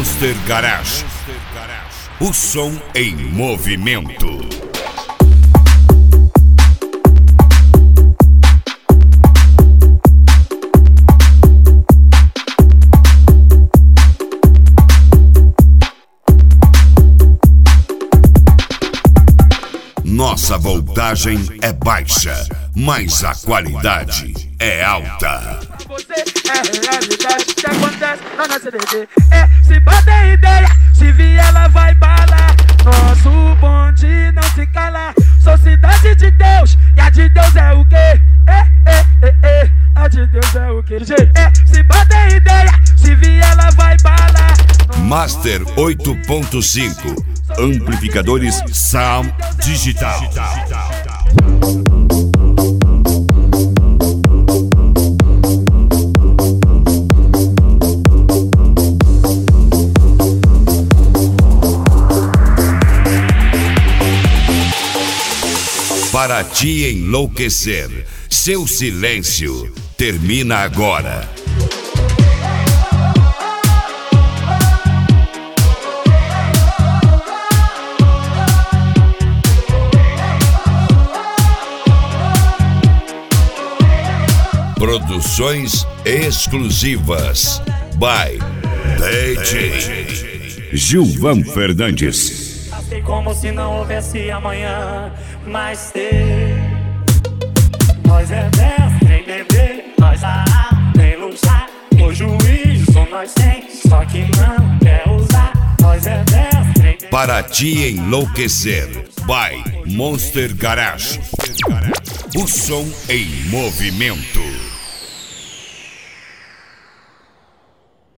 Monster Garage. O som em movimento. Nossa voltagem é baixa, mas a qualidade é alta. Você é realidade que acontece na nossa CD. Se bater ideia, se vier ela vai balar. Nosso bonde não se cala. Sou cidade de Deus, e a de Deus é o quê? A de Deus é o quê? Se bater ideia, se vier ela vai balar. Master 8.5, amplificadores Sound Digital. Para te enlouquecer, seu silêncio termina agora. Produções exclusivas by DJ Gilvan Fernandes. Como se não houvesse amanhã, mas ter. Nós é mestre em beber, nós a arte em luxar. O juízo nós tem, só que não quer usar. Nós é mestre em beber. Para te enlouquecer, by Monster Garage. O som em movimento.